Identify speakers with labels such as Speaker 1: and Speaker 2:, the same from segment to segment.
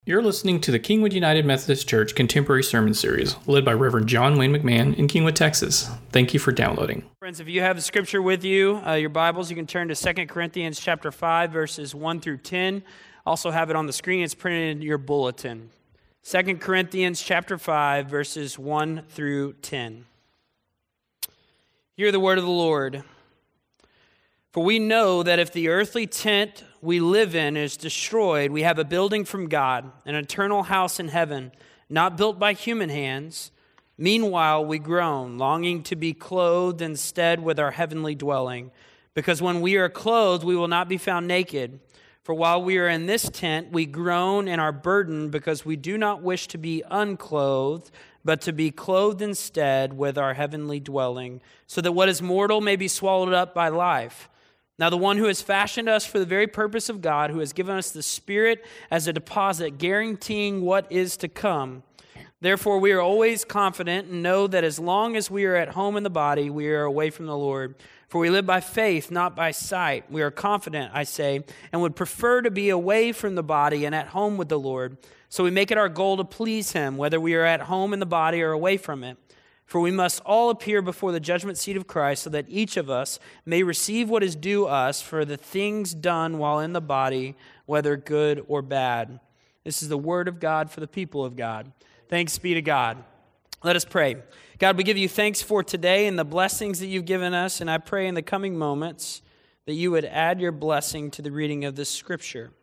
Speaker 1: You're listening to the Kingwood United Methodist Church Contemporary Sermon Series, led by Reverend John Wayne McMahon in Kingwood, Texas. Thank you for downloading.
Speaker 2: Friends, if you have the scripture with you, your Bibles, you can turn to 2 Corinthians chapter 5, verses 1 through 10. Also have it on the screen. It's printed in your bulletin. 2 Corinthians chapter 5, verses 1 through 10. Hear the word of the Lord. For we know that if the earthly tent we live in is destroyed, we have a building from God, an eternal house in heaven, not built by human hands. Meanwhile, we groan, longing to be clothed instead with our heavenly dwelling. Because when we are clothed, we will not be found naked. For while we are in this tent, we groan and are burdened because we do not wish to be unclothed, but to be clothed instead with our heavenly dwelling, so that what is mortal may be swallowed up by life. Now the one who has fashioned us for the very purpose of God, who has given us the Spirit as a deposit, guaranteeing what is to come. Therefore we are always confident and know that as long as we are at home in the body, we are away from the Lord. For we live by faith, not by sight. We are confident, I say, and would prefer to be away from the body and at home with the Lord. So we make it our goal to please Him, whether we are at home in the body or away from it. For we must all appear before the judgment seat of Christ, so that each of us may receive what is due us for the things done while in the body, whether good or bad. This is the word of God for the people of God. Thanks be to God. Let us pray. God, we give you thanks for today and the blessings that you've given us, and I pray in the coming moments that you would add your blessing to the reading of this scripture.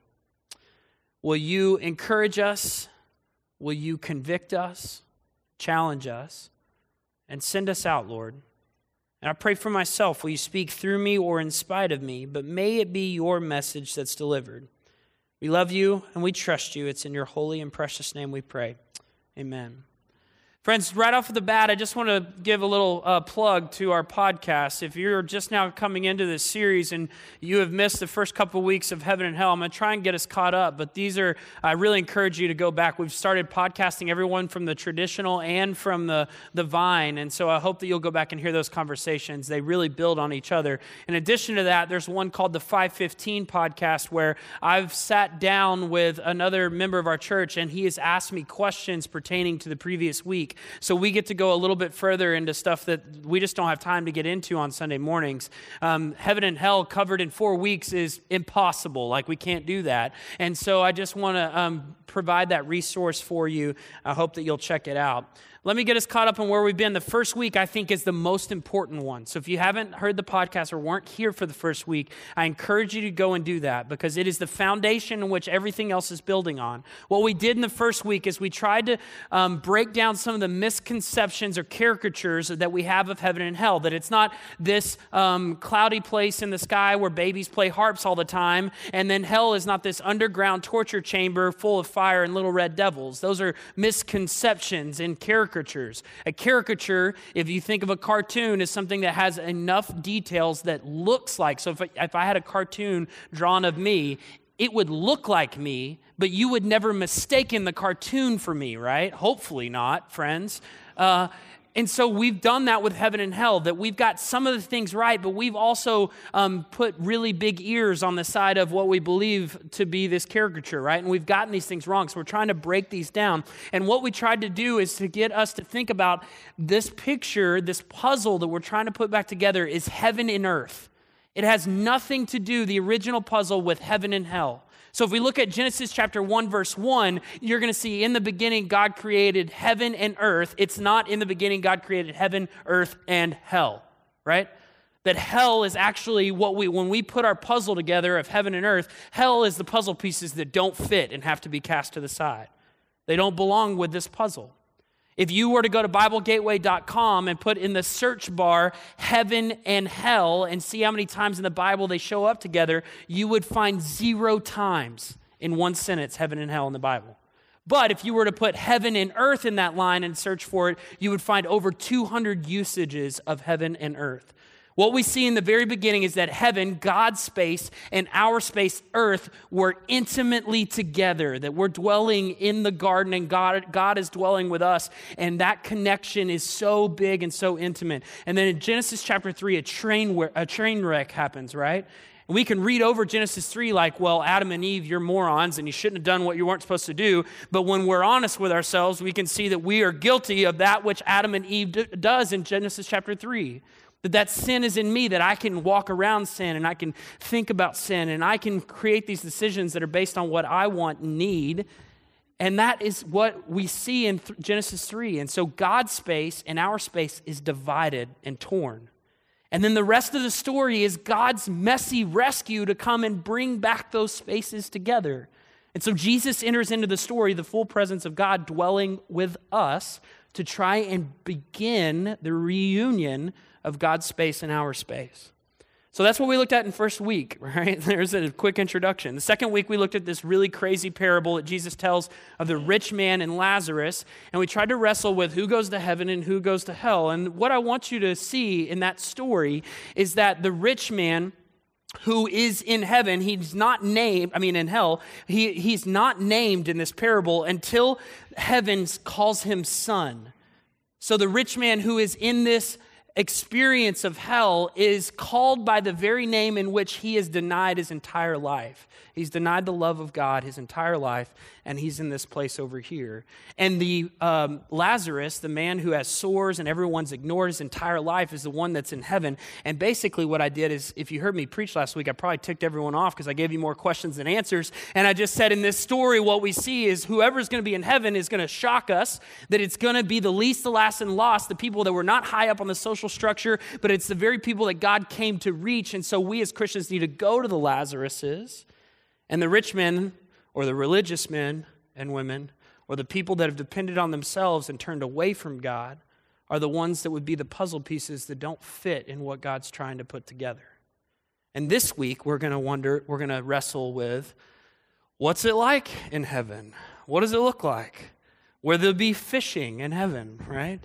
Speaker 2: Will you encourage us? Will you convict us? Challenge us? And send us out, Lord. And I pray for myself, will you speak through me or in spite of me, but may it be your message that's delivered. We love you and we trust you. It's in your holy and precious name we pray. Amen. Friends, right off the bat, I just want to give a little plug to our podcast. If you're just now coming into this series and you have missed the first couple of weeks of Heaven and Hell, I'm going to try and get us caught up. But I really encourage you to go back. We've started podcasting everyone from the traditional and from the Vine. And so I hope that you'll go back and hear those conversations. They really build on each other. In addition to that, there's one called the 515 podcast where I've sat down with another member of our church and he has asked me questions pertaining to the previous week. So we get to go a little bit further into stuff that we just don't have time to get into on Sunday mornings. Heaven and Hell covered in 4 weeks is impossible. Like, we can't do that. And so I just want to provide that resource for you. I hope that you'll check it out. Let me get us caught up on where we've been. The first week, I think, is the most important one. So if you haven't heard the podcast or weren't here for the first week, I encourage you to go and do that because it is the foundation in which everything else is building on. What we did in the first week is we tried to break down some of the misconceptions or caricatures that we have of heaven and hell, that it's not this cloudy place in the sky where babies play harps all the time, and then hell is not this underground torture chamber full of fire and little red devils. Those are misconceptions and caricatures. A caricature, if you think of a cartoon, is something that has enough details that looks like. So if I had a cartoon drawn of me, it would look like me, but you would never mistaken the cartoon for me, right? Hopefully not, friends. And so we've done that with heaven and hell, that we've got some of the things right, but we've also put really big ears on the side of what we believe to be this caricature, right? And we've gotten these things wrong, so we're trying to break these down. And what we tried to do is to get us to think about this picture, this puzzle that we're trying to put back together is heaven and earth. It has nothing to do, the original puzzle, with heaven and hell. So if we look at Genesis chapter 1, verse 1, you're going to see in the beginning God created heaven and earth. It's not in the beginning God created heaven, earth, and hell, right? That hell is actually when we put our puzzle together of heaven and earth, hell is the puzzle pieces that don't fit and have to be cast to the side. They don't belong with this puzzle. If you were to go to BibleGateway.com and put in the search bar heaven and hell and see how many times in the Bible they show up together, you would find 0 times in one sentence heaven and hell in the Bible. But if you were to put heaven and earth in that line and search for it, you would find over 200 usages of heaven and earth. What we see in the very beginning is that heaven, God's space, and our space, earth, were intimately together, that we're dwelling in the garden and God is dwelling with us, and that connection is so big and so intimate. And then in Genesis chapter 3, a train wreck happens, right? And we can read over Genesis 3 like, well, Adam and Eve, you're morons and you shouldn't have done what you weren't supposed to do. But when we're honest with ourselves, we can see that we are guilty of that which Adam and Eve does in Genesis chapter 3. That sin is in me, that I can walk around sin and I can think about sin and I can create these decisions that are based on what I want and need. And that is what we see in Genesis 3. And so God's space and our space is divided and torn. And then the rest of the story is God's messy rescue to come and bring back those spaces together. And so Jesus enters into the story, the full presence of God dwelling with us to try and begin the reunion of God's space and our space. So that's what we looked at in first week, right? There's a quick introduction. The second week, we looked at this really crazy parable that Jesus tells of the rich man and Lazarus, and we tried to wrestle with who goes to heaven and who goes to hell. And what I want you to see in that story is that the rich man who is in heaven, he's not named, in hell, he's not named in this parable until heaven calls him son. So the rich man who is in this experience of hell is called by the very name in which he has denied his entire life. He's denied the love of God his entire life, and he's in this place over here. And the Lazarus, the man who has sores and everyone's ignored his entire life, is the one that's in heaven. And basically what I did is, if you heard me preach last week, I probably ticked everyone off because I gave you more questions than answers. And I just said in this story, what we see is whoever's going to be in heaven is going to shock us, that it's going to be the least, the last, and lost, the people that were not high up on the social structure, but it's the very people that God came to reach. And so we as Christians need to go to the Lazaruses. And the rich men, or the religious men and women, or the people that have depended on themselves and turned away from God, are the ones that would be the puzzle pieces that don't fit in what God's trying to put together. And this week, we're going to wrestle with, what's it like in heaven? What does it look like? Will there be fishing in heaven, right?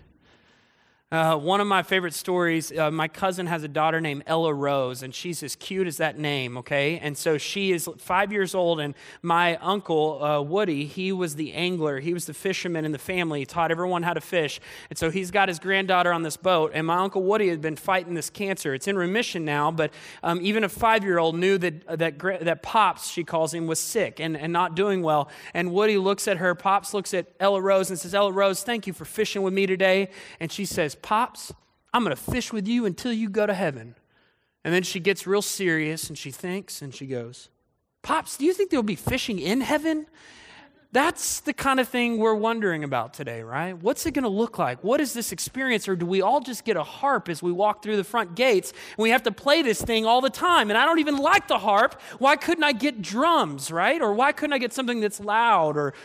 Speaker 2: One of my favorite stories, my cousin has a daughter named Ella Rose, and she's as cute as that name, okay? And so she is 5 years old, and my uncle, Woody, he was the angler. He was the fisherman in the family. He taught everyone how to fish. And so he's got his granddaughter on this boat, and my Uncle Woody had been fighting this cancer. It's in remission now, but even a 5-year-old knew that Pops, she calls him, was sick and not doing well. And Woody looks at her, Pops looks at Ella Rose and says, Ella Rose, thank you for fishing with me today. And she says, Pops, I'm going to fish with you until you go to heaven. And then she gets real serious and she thinks and she goes, Pops, do you think there'll be fishing in heaven? That's the kind of thing we're wondering about today, right? What's it going to look like? What is this experience? Or do we all just get a harp as we walk through the front gates and we have to play this thing all the time? And I don't even like the harp. Why couldn't I get drums, right? Or why couldn't I get something that's loud? Or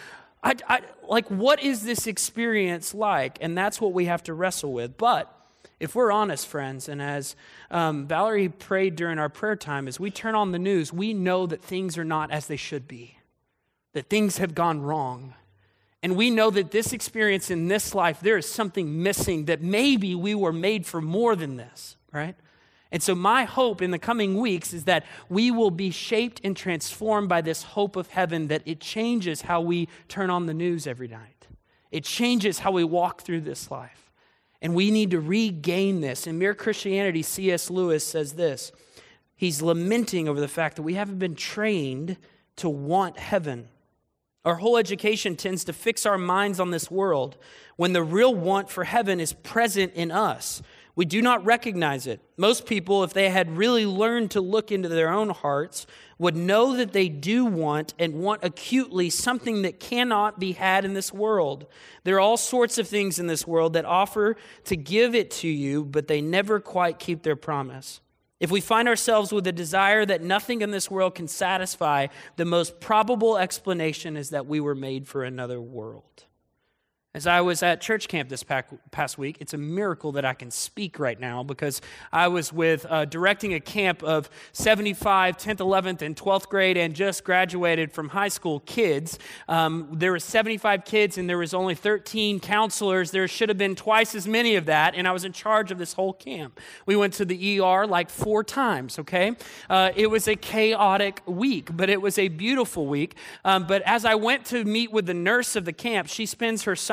Speaker 2: what is this experience like? And that's what we have to wrestle with. But if we're honest, friends, and as Valerie prayed during our prayer time, as we turn on the news, we know that things are not as they should be, that things have gone wrong. And we know that this experience in this life, there is something missing, that maybe we were made for more than this, right? And so my hope in the coming weeks is that we will be shaped and transformed by this hope of heaven, that it changes how we turn on the news every night. It changes how we walk through this life. And we need to regain this. In Mere Christianity, C.S. Lewis says this. He's lamenting over the fact that we haven't been trained to want heaven. Our whole education tends to fix our minds on this world when the real want for heaven is present in us. We do not recognize it. Most people, if they had really learned to look into their own hearts, would know that they do want and want acutely something that cannot be had in this world. There are all sorts of things in this world that offer to give it to you, but they never quite keep their promise. If we find ourselves with a desire that nothing in this world can satisfy, the most probable explanation is that we were made for another world. As I was at church camp this past week, it's a miracle that I can speak right now because I was directing a camp of 75 10th, 11th, and 12th grade and just graduated from high school kids. There were 75 kids and there was only 13 counselors. There should have been twice as many of that, and I was in charge of this whole camp. We went to the ER like 4 times, okay? It was a chaotic week, but it was a beautiful week. But as I went to meet with the nurse of the camp, she spends her summer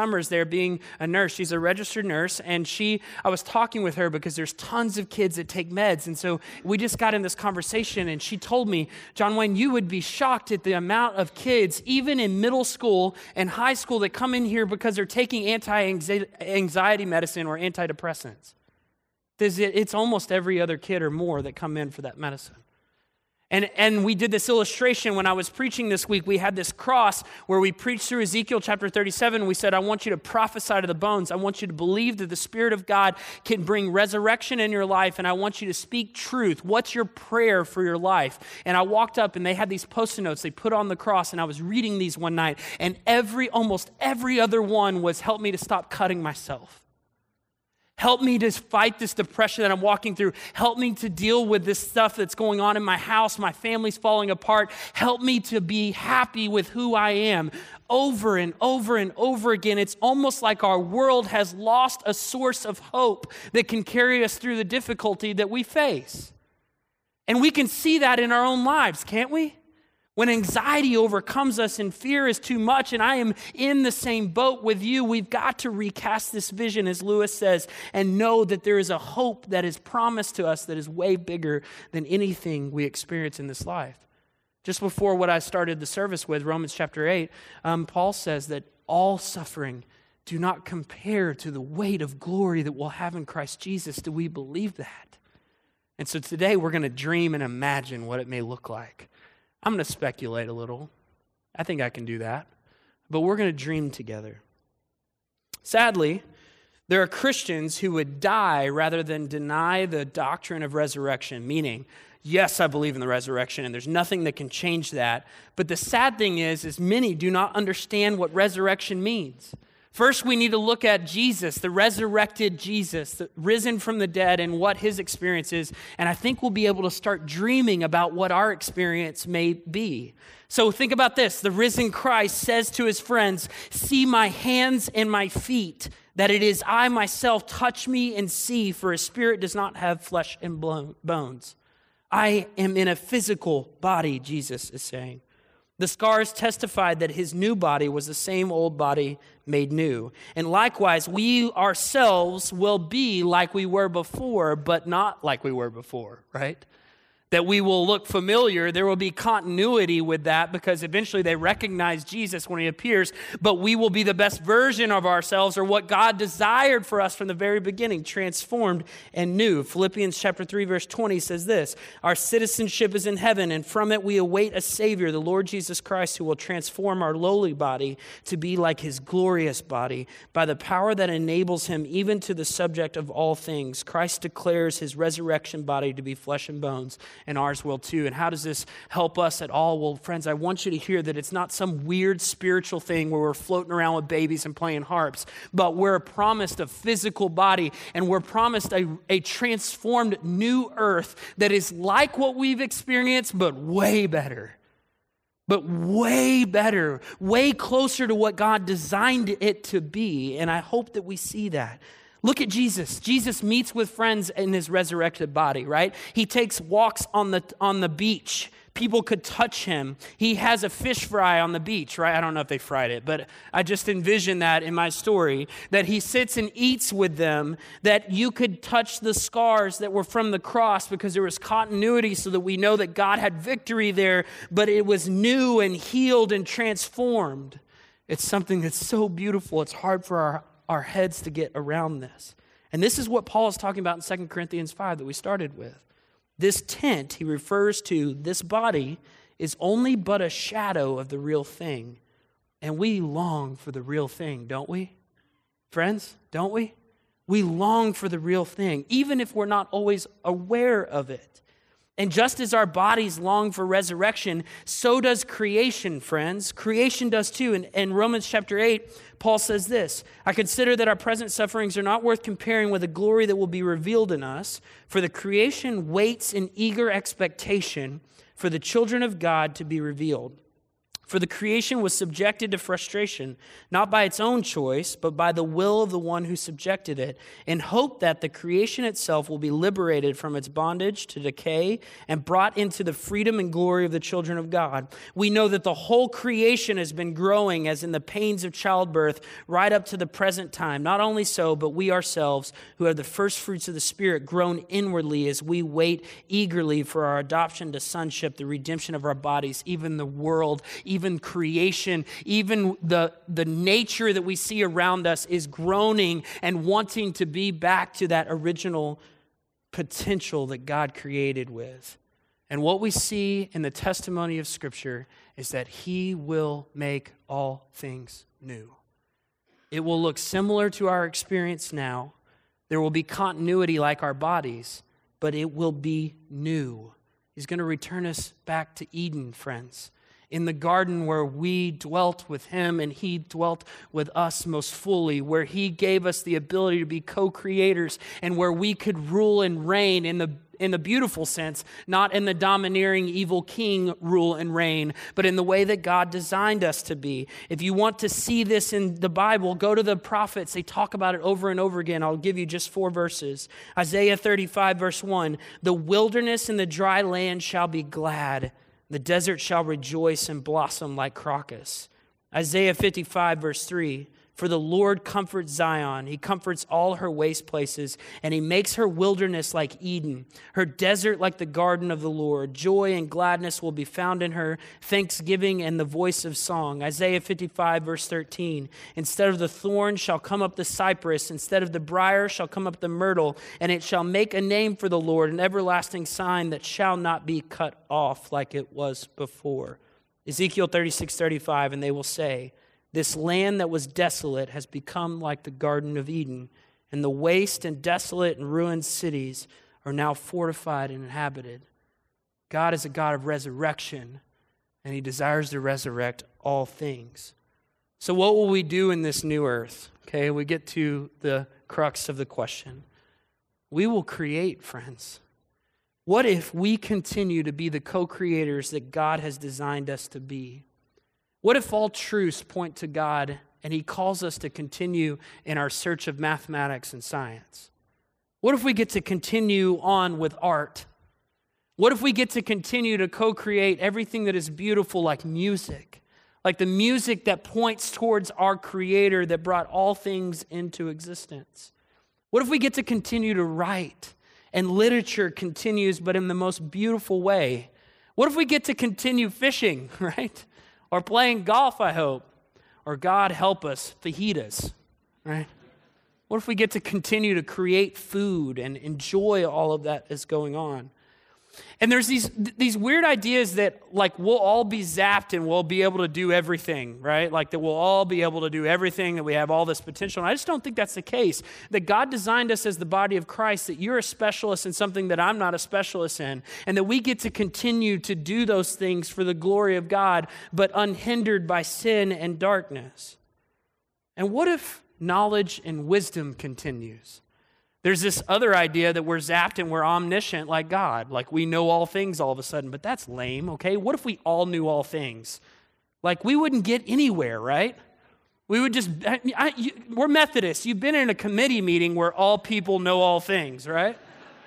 Speaker 2: summers there being a nurse. She's a registered nurse, and I was talking with her because there's tons of kids that take meds. And so we just got in this conversation, and she told me, John Wayne, you would be shocked at the amount of kids, even in middle school and high school, that come in here because they're taking anti-anxiety medicine or antidepressants. It's almost every other kid or more that come in for that medicine. And we did this illustration when I was preaching this week. We had this cross where we preached through Ezekiel chapter 37. We said, I want you to prophesy to the bones. I want you to believe that the Spirit of God can bring resurrection in your life, and I want you to speak truth. What's your prayer for your life? And I walked up, and they had these Post-it notes they put on the cross, and I was reading these one night, and almost every other one was, help me to stop cutting myself. Help me to fight this depression that I'm walking through. Help me to deal with this stuff that's going on in my house. My family's falling apart. Help me to be happy with who I am. Over and over and over again, it's almost like our world has lost a source of hope that can carry us through the difficulty that we face. And we can see that in our own lives, can't we? When anxiety overcomes us and fear is too much, and I am in the same boat with you, we've got to recast this vision, as Lewis says, and know that there is a hope that is promised to us that is way bigger than anything we experience in this life. Just before what I started the service with, Romans chapter 8, Paul says that all suffering do not compare to the weight of glory that we'll have in Christ Jesus. Do we believe that? And so today we're going to dream and imagine what it may look like. I'm going to speculate a little. I think I can do that. But we're going to dream together. Sadly, there are Christians who would die rather than deny the doctrine of resurrection, meaning, yes, I believe in the resurrection, and there's nothing that can change that. But the sad thing is many do not understand what resurrection means. First, we need to look at Jesus, the resurrected Jesus, the risen from the dead, and what his experience is. And I think we'll be able to start dreaming about what our experience may be. So think about this. The risen Christ says to his friends, see my hands and my feet, that it is I myself. Touch me and see, for a spirit does not have flesh and bones. I am in a physical body, Jesus is saying. The scars testified that his new body was the same old body made new. And likewise, we ourselves will be like we were before, but not like we were before, right? That we will look familiar. There will be continuity with that because eventually they recognize Jesus when he appears, but we will be the best version of ourselves, or what God desired for us from the very beginning, transformed and new. Philippians chapter 3, verse 20 says this, our citizenship is in heaven, and from it we await a Savior, the Lord Jesus Christ, who will transform our lowly body to be like his glorious body by the power that enables him even to the subject of all things. Christ declares his resurrection body to be flesh and bones, and ours will too. And how does this help us at all? Well, friends, I want you to hear that it's not some weird spiritual thing where we're floating around with babies and playing harps, but we're promised a physical body, and we're promised a transformed new earth that is like what we've experienced, but way better. But way better, way closer to what God designed it to be. And I hope that we see that. Look at Jesus. Jesus meets with friends in his resurrected body, right? He takes walks on the beach. People could touch him. He has a fish fry on the beach, right? I don't know if they fried it, but I just envision that in my story, that he sits and eats with them, that you could touch the scars that were from the cross because there was continuity so that we know that God had victory there, but it was new and healed and transformed. It's something that's so beautiful. It's hard for our heads to get around this. And this is what Paul is talking about in 2 Corinthians 5 that we started with. This tent, he refers to, this body, is only but a shadow of the real thing. And we long for the real thing, don't we? Friends, don't we? We long for the real thing, even if we're not always aware of it. And just as our bodies long for resurrection, so does creation, friends. Creation does too. In Romans chapter 8, Paul says this, I consider that our present sufferings are not worth comparing with the glory that will be revealed in us, for the creation waits in eager expectation for the children of God to be revealed. For the creation was subjected to frustration, not by its own choice, but by the will of the one who subjected it, in hope that the creation itself will be liberated from its bondage to decay and brought into the freedom and glory of the children of God. We know that the whole creation has been growing as in the pains of childbirth right up to the present time. Not only so, but we ourselves, who are the first fruits of the Spirit, groan inwardly as we wait eagerly for our adoption to sonship, the redemption of our bodies, even the world, even creation, even the nature that we see around us is groaning and wanting to be back to that original potential that God created with. And what we see in the testimony of Scripture is that He will make all things new. It will look similar to our experience now. There will be continuity like our bodies, but it will be new. He's going to return us back to Eden, friends. In the garden where we dwelt with Him and He dwelt with us most fully, where He gave us the ability to be co-creators and where we could rule and reign in the beautiful sense, not in the domineering evil king rule and reign, but in the way that God designed us to be. If you want to see this in the Bible, go to the prophets. They talk about it over and over again. I'll give you just 4 verses. Isaiah 35, verse 1, "The wilderness and the dry land shall be glad. The desert shall rejoice and blossom like crocus." Isaiah 55, verse 3, "For the Lord comforts Zion. He comforts all her waste places, and He makes her wilderness like Eden, her desert like the garden of the Lord. Joy and gladness will be found in her, thanksgiving and the voice of song." Isaiah 55, verse 13, "Instead of the thorn shall come up the cypress, instead of the briar shall come up the myrtle, and it shall make a name for the Lord, an everlasting sign that shall not be cut off like it was before." Ezekiel 36, 35, "And they will say, 'This land that was desolate has become like the Garden of Eden, and the waste and desolate and ruined cities are now fortified and inhabited.'" God is a God of resurrection, and He desires to resurrect all things. So what will we do in this new earth? Okay, we get to the crux of the question. We will create, friends. What if we continue to be the co-creators that God has designed us to be? What if all truths point to God and He calls us to continue in our search of mathematics and science? What if we get to continue on with art? What if we get to continue to co-create everything that is beautiful, like music, like the music that points towards our Creator that brought all things into existence? What if we get to continue to write and literature continues, but in the most beautiful way? What if we get to continue fishing, right? Or playing golf, I hope. Or God help us, fajitas, right? What if we get to continue to create food and enjoy all of that that's going on? And there's these weird ideas that like we'll all be zapped and we'll be able to do everything, right? Like that we'll all be able to do everything, that we have all this potential. And I just don't think that's the case. That God designed us as the body of Christ, that you're a specialist in something that I'm not a specialist in, and that we get to continue to do those things for the glory of God, but unhindered by sin and darkness. And what if knowledge and wisdom continues? There's this other idea that we're zapped and we're omniscient like God, like we know all things all of a sudden, but that's lame, okay? What if we all knew all things? Like we wouldn't get anywhere, right? We would just, we're Methodists. You've been in a committee meeting where all people know all things, right?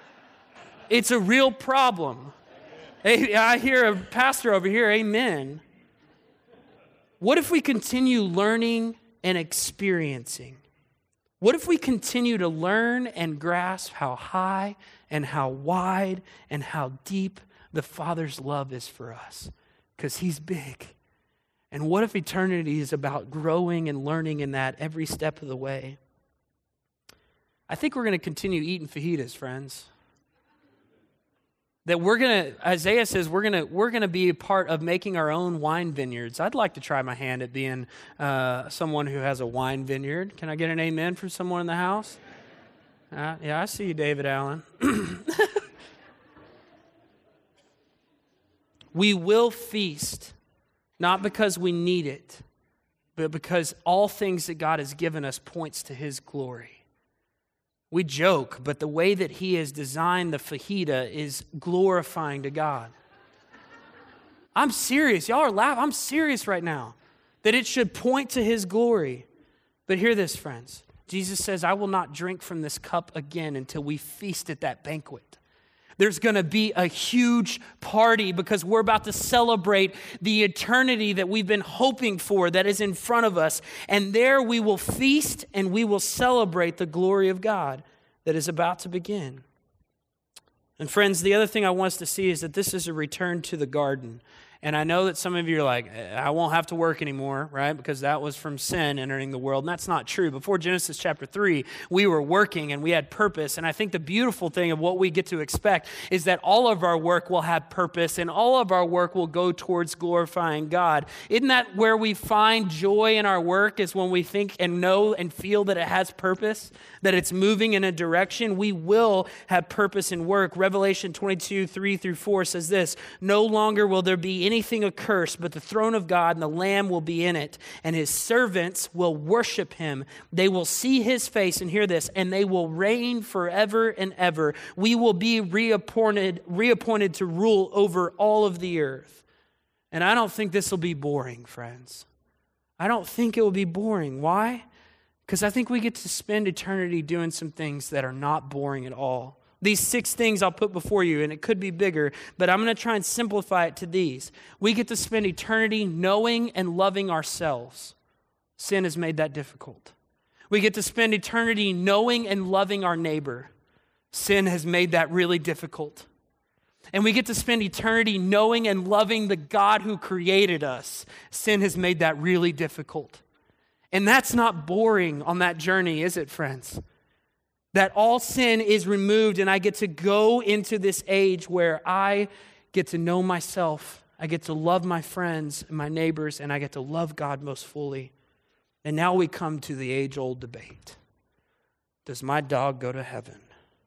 Speaker 2: It's a real problem. Hey, I hear a pastor over here, amen. What if we continue learning and experiencing? What if we continue to learn and grasp how high and how wide and how deep the Father's love is for us? Because He's big. And what if eternity is about growing and learning in that every step of the way? I think we're going to continue eating fajitas, friends. That Isaiah says we're going to be a part of making our own wine vineyards. I'd like to try my hand at being someone who has a wine vineyard. Can I get an amen from someone in the house? Yeah, I see you, David Allen. We will feast, not because we need it, but because all things that God has given us points to His glory. We joke, but the way that He has designed the fajita is glorifying to God. I'm serious. Y'all are laughing. I'm serious right now. That it should point to his glory. But hear this, friends. Jesus says, I will not drink from this cup again until we feast at that banquet. There's going to be a huge party because we're about to celebrate the eternity that we've been hoping for that is in front of us. And there we will feast and we will celebrate the glory of God that is about to begin. And friends, the other thing I want us to see is that this is a return to the garden. And I know that some of you are like, I won't have to work anymore, right? Because that was from sin entering the world. And that's not true. Before Genesis chapter 3, we were working and we had purpose. And I think the beautiful thing of what we get to expect is that all of our work will have purpose and all of our work will go towards glorifying God. Isn't that where we find joy in our work, is when we think and know and feel that it has purpose, that it's moving in a direction? We will have purpose in work. Revelation 22, 3-4 says this, no longer will there be anything accursed, but the throne of God and the Lamb will be in it, and his servants will worship him. They will see his face, and hear this, and they will reign forever and ever. We will be reappointed to rule over all of the earth. And I don't think this will be boring, friends. I don't think it will be boring. Why? Because I think we get to spend eternity doing some things that are not boring at all. These 6 things I'll put before you, and it could be bigger, but I'm going to try and simplify it to these. We get to spend eternity knowing and loving ourselves. Sin has made that difficult. We get to spend eternity knowing and loving our neighbor. Sin has made that really difficult. And we get to spend eternity knowing and loving the God who created us. Sin has made that really difficult. And that's not boring on that journey, is it, friends? That all sin is removed and I get to go into this age where I get to know myself, I get to love my friends and my neighbors, and I get to love God most fully. And now we come to the age-old debate. Does my dog go to heaven?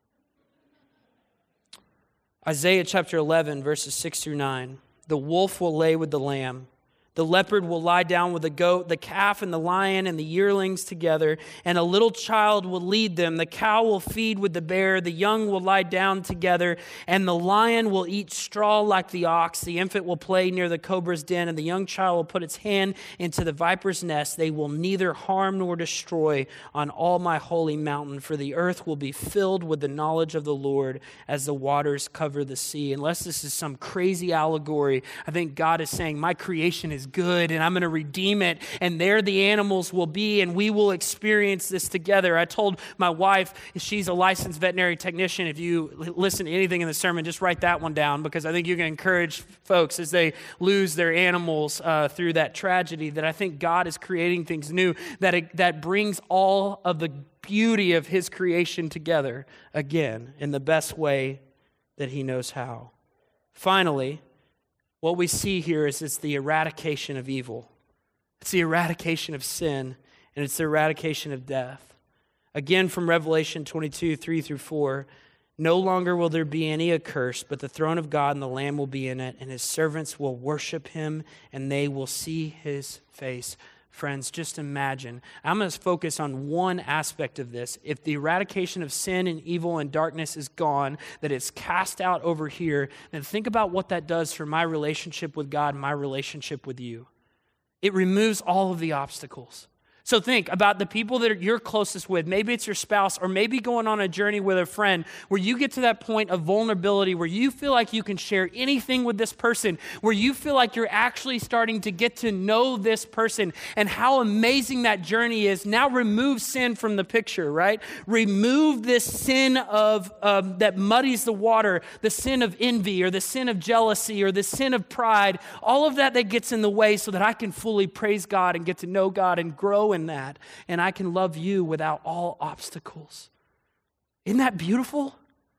Speaker 2: Isaiah chapter 11, verses 6-9. The wolf will lay with the lamb. The leopard will lie down with the goat, the calf and the lion and the yearlings together, and a little child will lead them. The cow will feed with the bear, the young will lie down together, and the lion will eat straw like the ox. The infant will play near the cobra's den, and the young child will put its hand into the viper's nest. They will neither harm nor destroy on all my holy mountain, for the earth will be filled with the knowledge of the Lord as the waters cover the sea. Unless this is some crazy allegory, I think God is saying, my creation is good and I'm going to redeem it, and there the animals will be, and we will experience this together. I told my wife, she's a licensed veterinary technician. If you listen to anything in the sermon, just write that one down, because I think you can encourage folks as they lose their animals through that tragedy, that I think God is creating things new that brings all of the beauty of his creation together again in the best way that he knows how. Finally, what we see here is it's the eradication of evil. It's the eradication of sin, and it's the eradication of death. Again, from Revelation 22, 3-4, no longer will there be any accursed, but the throne of God and the Lamb will be in it, and his servants will worship him, and they will see his face. Friends, just imagine. I'm going to focus on one aspect of this. If the eradication of sin and evil and darkness is gone, that it's cast out over here, then think about what that does for my relationship with God and my relationship with you. It removes all of the obstacles. So think about the people that you're closest with. Maybe it's your spouse, or maybe going on a journey with a friend where you get to that point of vulnerability where you feel like you can share anything with this person, where you feel like you're actually starting to get to know this person and how amazing that journey is. Now remove sin from the picture, right? Remove this sin of that muddies the water, the sin of envy or the sin of jealousy or the sin of pride, all of that gets in the way so that I can fully praise God and get to know God and grow in that, and I can love you without all obstacles. Isn't that beautiful?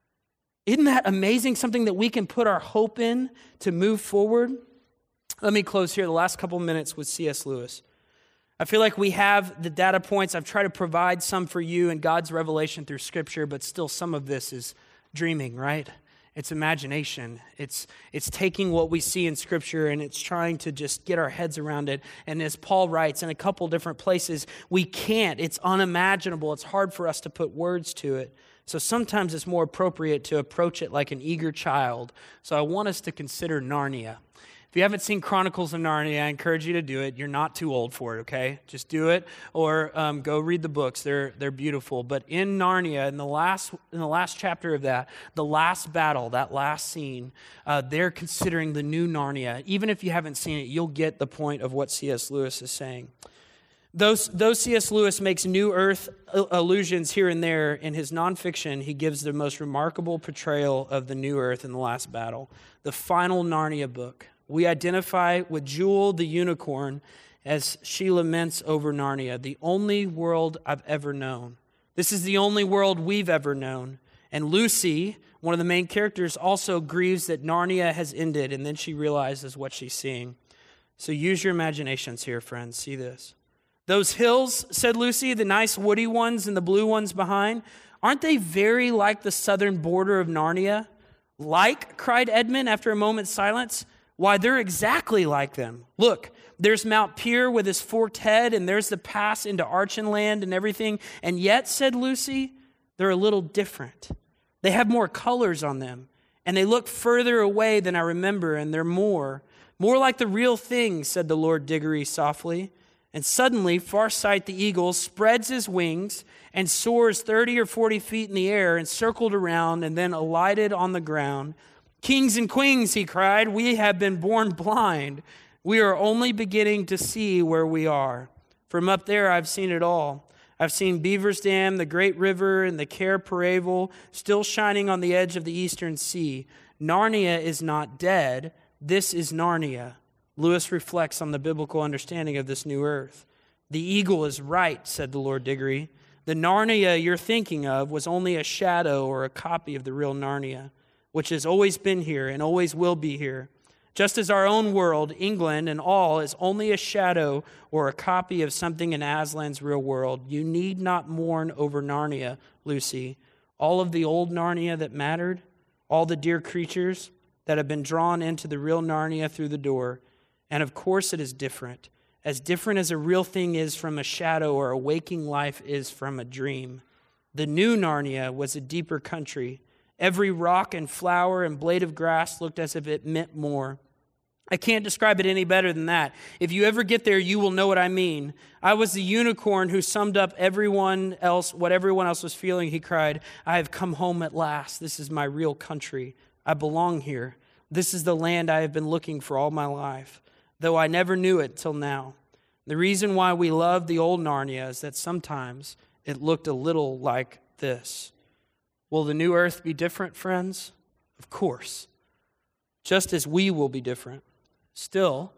Speaker 2: Isn't that amazing? Something that we can put our hope in to move forward. Let me close here the last couple minutes with C.S. Lewis. I feel like we have the data points. I've tried to provide some for you in God's revelation through Scripture, but still some of this is dreaming, right? It's imagination. It's taking what we see in Scripture and it's trying to just get our heads around it. And as Paul writes in a couple different places, we can't. It's unimaginable. It's hard for us to put words to it. So sometimes it's more appropriate to approach it like an eager child. So I want us to consider Narnia. If you haven't seen Chronicles of Narnia, I encourage you to do it. You're not too old for it, okay? Just do it, or go read the books. They're beautiful. But in Narnia, in the last chapter of that, the last battle, that last scene, they're considering the new Narnia. Even if you haven't seen it, you'll get the point of what C.S. Lewis is saying. Though C.S. Lewis makes New Earth allusions here and there in his nonfiction, he gives the most remarkable portrayal of the New Earth in the last battle, the final Narnia book. We identify with Jewel the unicorn as she laments over Narnia, the only world I've ever known. This is the only world we've ever known. And Lucy, one of the main characters, also grieves that Narnia has ended, and then she realizes what she's seeing. So use your imaginations here, friends. See this. Those hills, said Lucy, the nice woody ones and the blue ones behind, aren't they very like the southern border of Narnia? Like, cried Edmund after a moment's silence. Why, they're exactly like them. Look, there's Mount Pier with his forked head, and there's the pass into Archenland and everything. And yet, said Lucy, they're a little different. They have more colors on them, and they look further away than I remember, and they're more like the real thing, said the Lord Diggory softly. And suddenly, Farsight the eagle spreads his wings and soars 30 or 40 feet in the air and circled around and then alighted on the ground. Kings and queens, he cried, we have been born blind. We are only beginning to see where we are. From up there, I've seen it all. I've seen Beaver's Dam, the great river, and the Cair Paravel still shining on the edge of the eastern sea. Narnia is not dead. This is Narnia. Lewis reflects on the biblical understanding of this new earth. The eagle is right, said the Lord Diggory. The Narnia you're thinking of was only a shadow or a copy of the real Narnia, which has always been here and always will be here. Just as our own world, England and all, is only a shadow or a copy of something in Aslan's real world, you need not mourn over Narnia, Lucy. All of the old Narnia that mattered, all the dear creatures that have been drawn into the real Narnia through the door. And of course it is different as a real thing is from a shadow or a waking life is from a dream. The new Narnia was a deeper country. Every rock and flower and blade of grass looked as if it meant more. I can't describe it any better than that. If you ever get there, you will know what I mean. I was the unicorn who summed up what everyone else was feeling. He cried, I have come home at last. This is my real country. I belong here. This is the land I have been looking for all my life, though I never knew it till now. The reason why we love the old Narnia is that sometimes it looked a little like this. Will the new earth be different, friends? Of course. Just as we will be different. Still,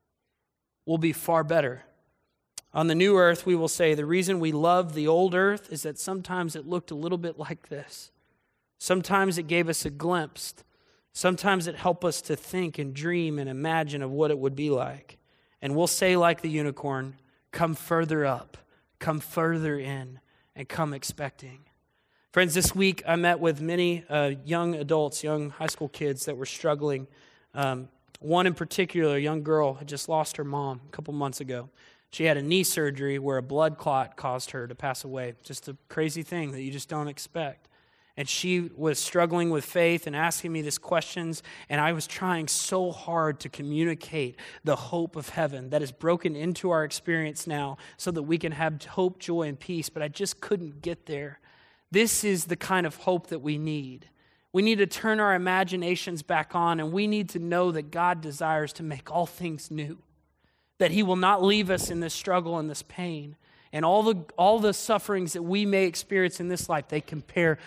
Speaker 2: we'll be far better. On the new earth, we will say the reason we love the old earth is that sometimes it looked a little bit like this. Sometimes it gave us a glimpse. Sometimes it helped us to think and dream and imagine of what it would be like. And we'll say like the unicorn, come further up, come further in, and come expecting. Friends, this week I met with many young adults, young high school kids that were struggling. One in particular, a young girl, had just lost her mom a couple months ago. She had a knee surgery where a blood clot caused her to pass away. Just a crazy thing that you just don't expect. And she was struggling with faith and asking me these questions, and I was trying so hard to communicate the hope of heaven that is broken into our experience now so that we can have hope, joy, and peace, but I just couldn't get there. This is the kind of hope that we need. We need to turn our imaginations back on, and we need to know that God desires to make all things new, that He will not leave us in this struggle and this pain. And all the sufferings that we may experience in this life, they compare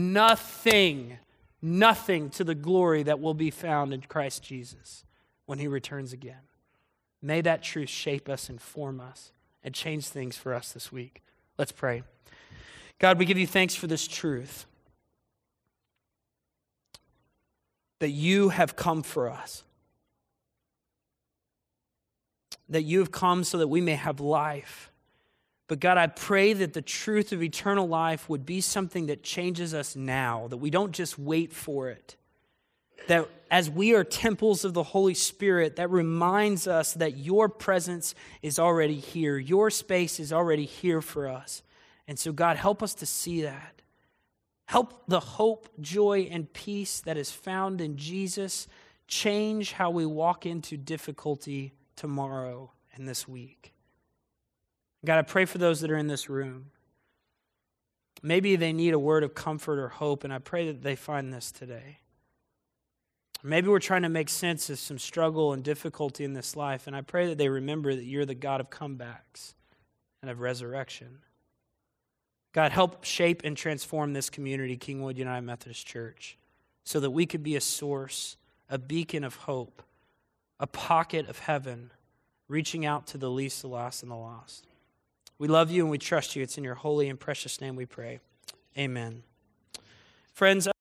Speaker 2: nothing to the glory that will be found in Christ Jesus when He returns again. May that truth shape us and form us and change things for us this week. Let's pray. God, we give You thanks for this truth, that You have come for us, that You have come so that we may have life. But God, I pray that the truth of eternal life would be something that changes us now, that we don't just wait for it. That as we are temples of the Holy Spirit, that reminds us that Your presence is already here. Your space is already here for us. And so God, help us to see that. Help the hope, joy, and peace that is found in Jesus change how we walk into difficulty tomorrow and this week. God, I pray for those that are in this room. Maybe they need a word of comfort or hope, and I pray that they find this today. Maybe we're trying to make sense of some struggle and difficulty in this life, and I pray that they remember that you're the God of comebacks and of resurrection. God, help shape and transform this community, Kingwood United Methodist Church, so that we could be a source, a beacon of hope, a pocket of heaven, reaching out to the least, the last, and the lost. We love you and we trust you. It's in your holy and precious name we pray. Amen. Friends,